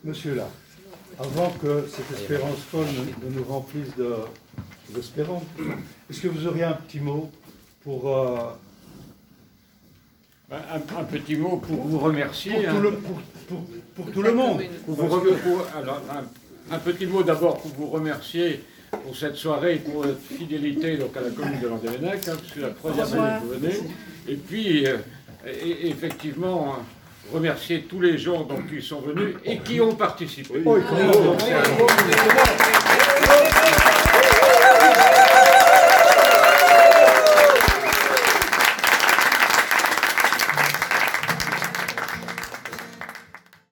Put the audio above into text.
Monsieur là, avant que cette espérance folle ne nous remplisse d'espérance, est-ce que vous auriez un petit mot pour... Un petit mot pour vous remercier. Pour tout le monde. Un petit mot d'abord pour vous remercier pour cette soirée et pour votre fidélité donc, à la commune de Landévennec, hein, parce que la troisième année que vous venez. Et puis, effectivement, remercier tous les gens donc, qui sont venus et qui ont participé. Oui.